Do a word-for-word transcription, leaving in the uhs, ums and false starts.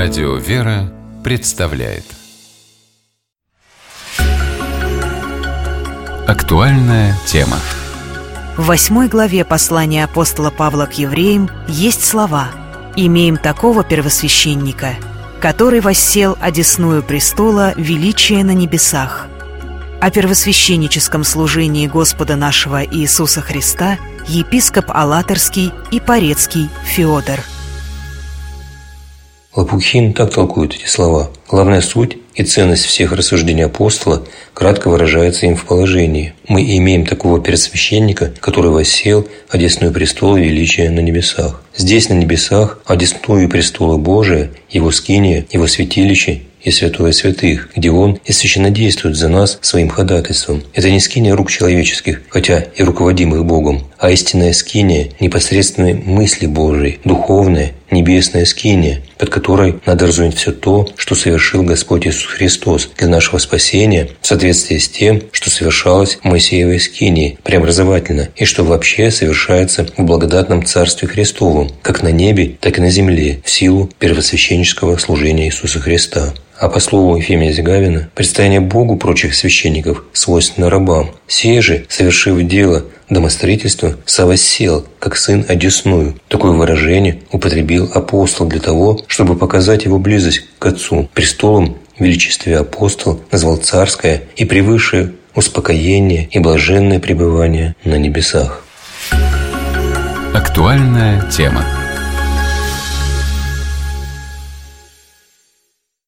Радио «Вера» представляет актуальная тема. В восьмой главе послания апостола Павла к евреям есть слова: «Имеем такого первосвященника, который воссел одесную престола величия на небесах». О первосвященническом служении Господа нашего Иисуса Христа епископ Алаторский и Порецкий Феодор. Лопухин так толкует эти слова. Главная суть и ценность всех рассуждений апостола кратко выражается им в положении. Мы имеем такого первосвященника, который воссел одесную престола величия на небесах. Здесь, на небесах, одесную престола Божия, его скиния, его святилище и святое святых, где Он и священнодействует за нас своим ходатайством. Это не скиния рук человеческих, хотя и руководимых Богом, а истинная скиния непосредственной мысли Божией, духовная, небесная скиния, под которой надо разуметь все то, что совершил Господь Иисус Христос для нашего спасения в соответствии с тем, что совершалось в Моисеевой скинии преобразовательно и что вообще совершается в благодатном Царстве Христовом, как на небе, так и на земле, в силу первосвященнического служения Иисуса Христа. А по слову Ефимия Зигавина, предстояние Богу прочих священников свойственно рабам. Сей же, совершив дело домостроительства, совоссел, как сын одесную. Такое выражение употребил апостол для того, чтобы показать его близость к Отцу. Престолом в величестве апостол назвал царское и превыше успокоение и блаженное пребывание на небесах. Актуальная тема.